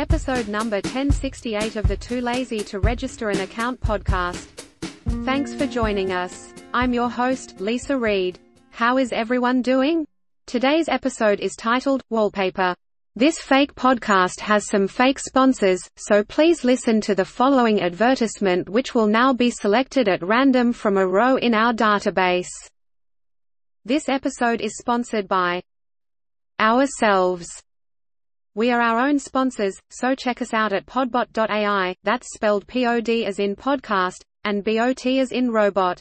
episode number 1068 of the Too Lazy to Register an Account podcast. Thanks for joining us. I'm your host, Lisa Reed. How is everyone doing? Today's episode is titled, Wallpaper. This fake podcast has some fake sponsors, so please listen to the following advertisement, which will now be selected at random from a row in our database. This episode is sponsored by ourselves. We are our own sponsors, so check us out at podbot.ai, that's spelled POD as in podcast, and BOT as in robot.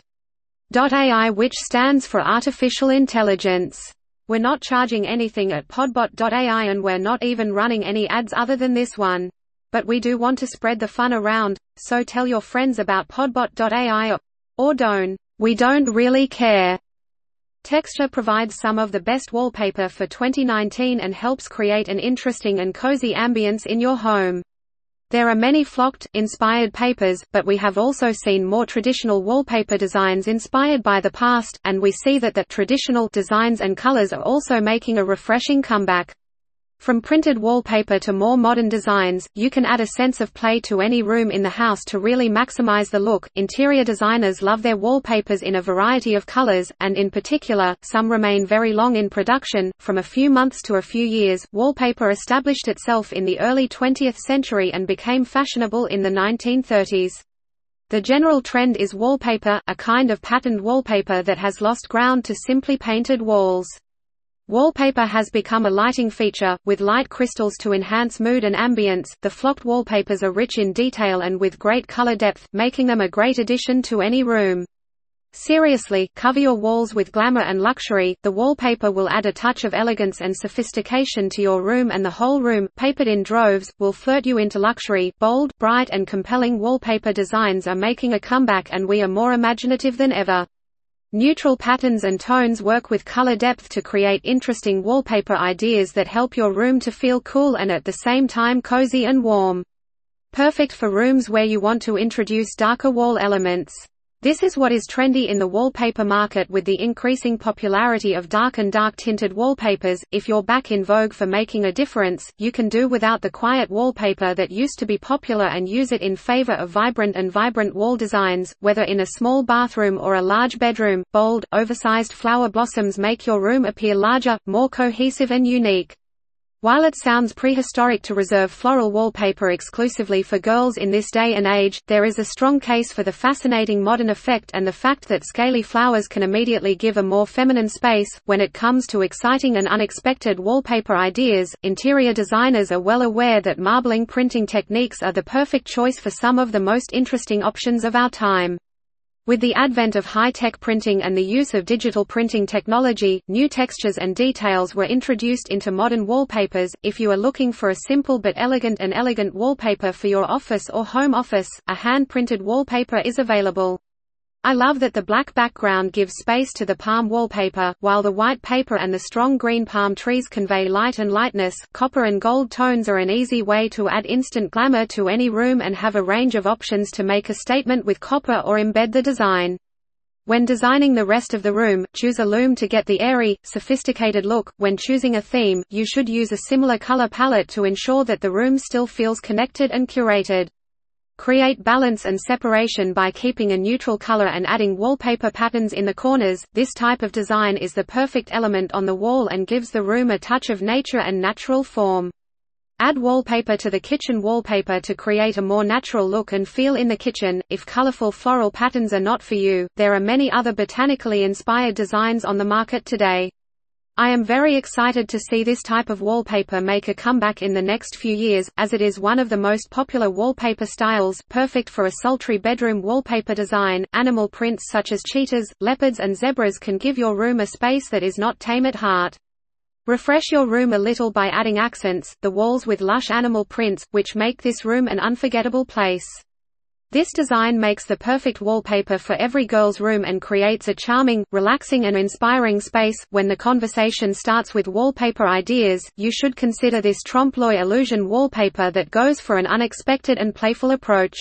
.ai, which stands for artificial intelligence. We're not charging anything at podbot.ai and we're not even running any ads other than this one. But we do want to spread the fun around, so tell your friends about podbot.ai or don't. We don't really care. Texture provides some of the best wallpaper for 2019 and helps create an interesting and cozy ambience in your home. There are many flocked, inspired papers, but we have also seen more traditional wallpaper designs inspired by the past, and we see that the traditional designs and colors are also making a refreshing comeback. From printed wallpaper to more modern designs, you can add a sense of play to any room in the house to really maximize the look. Interior designers love their wallpapers in a variety of colors, and in particular, some remain very long in production, from a few months to a few years. Wallpaper established itself in the early 20th century and became fashionable in the 1930s. The general trend is wallpaper, a kind of patterned wallpaper that has lost ground to simply painted walls. Wallpaper has become a lighting feature, with light crystals to enhance mood and ambience. The flocked wallpapers are rich in detail and with great color depth, making them a great addition to any room. Seriously, cover your walls with glamour and luxury. The wallpaper will add a touch of elegance and sophistication to your room, and the whole room, papered in droves, will flirt you into luxury. Bold, bright and compelling wallpaper designs are making a comeback, and we are more imaginative than ever. Neutral patterns and tones work with color depth to create interesting wallpaper ideas that help your room to feel cool and at the same time cozy and warm. Perfect for rooms where you want to introduce darker wall elements. This is what is trendy in the wallpaper market with the increasing popularity of dark and dark tinted wallpapers. If you're back in vogue for making a difference, you can do without the quiet wallpaper that used to be popular and use it in favor of vibrant wall designs, whether in a small bathroom or a large bedroom. Bold, oversized flower blossoms make your room appear larger, more cohesive and unique. While it sounds prehistoric to reserve floral wallpaper exclusively for girls in this day and age, there is a strong case for the fascinating modern effect and the fact that scaly flowers can immediately give a more feminine space. When it comes to exciting and unexpected wallpaper ideas, interior designers are well aware that marbling printing techniques are the perfect choice for some of the most interesting options of our time. With the advent of high-tech printing and the use of digital printing technology, new textures and details were introduced into modern wallpapers. If you are looking for a simple but elegant wallpaper for your office or home office, a hand-printed wallpaper is available. I love that the black background gives space to the palm wallpaper, while the white paper and the strong green palm trees convey light and lightness. Copper and gold tones are an easy way to add instant glamour to any room and have a range of options to make a statement with copper or embed the design. When designing the rest of the room, choose a loom to get the airy, sophisticated look. When choosing a theme, you should use a similar color palette to ensure that the room still feels connected and curated. Create balance and separation by keeping a neutral color and adding wallpaper patterns in the corners. This type of design is the perfect element on the wall and gives the room a touch of nature and natural form. Add wallpaper to the kitchen wallpaper to create a more natural look and feel in the kitchen. If colorful floral patterns are not for you, there are many other botanically inspired designs on the market today. I am very excited to see this type of wallpaper make a comeback in the next few years, as it is one of the most popular wallpaper styles, perfect for a sultry bedroom wallpaper design. Animal prints such as cheetahs, leopards and zebras can give your room a space that is not tame at heart. Refresh your room a little by adding accents, the walls with lush animal prints, which make this room an unforgettable place. This design makes the perfect wallpaper for every girl's room and creates a charming, relaxing and inspiring space. When the conversation starts with wallpaper ideas, you should consider this trompe-l'oeil illusion wallpaper that goes for an unexpected and playful approach.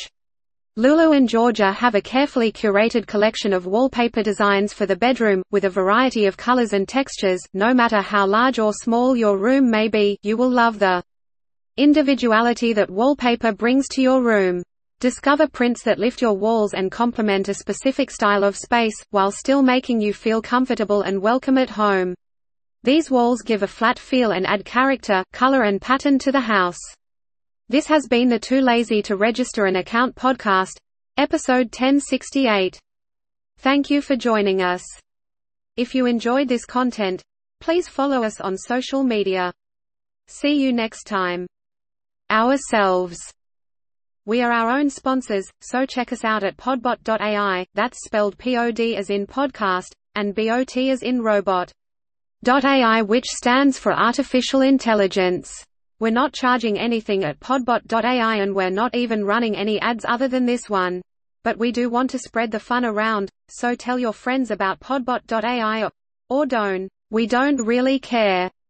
Lulu and Georgia have a carefully curated collection of wallpaper designs for the bedroom, with a variety of colors and textures. No matter how large or small your room may be, you will love the Individuality that wallpaper brings to your room. Discover prints that lift your walls and complement a specific style of space, while still making you feel comfortable and welcome at home. These walls give a flat feel and add character, color and pattern to the house. This has been the Too Lazy to Register an Account podcast, episode 1068. Thank you for joining us. If you enjoyed this content, please follow us on social media. See you next time. Ourselves. We are our own sponsors, so check us out at podbot.ai, that's spelled POD as in podcast, and BOT as in robot. .ai, which stands for Artificial Intelligence. We're not charging anything at podbot.ai and we're not even running any ads other than this one. But we do want to spread the fun around, so tell your friends about podbot.ai or don't. We don't really care.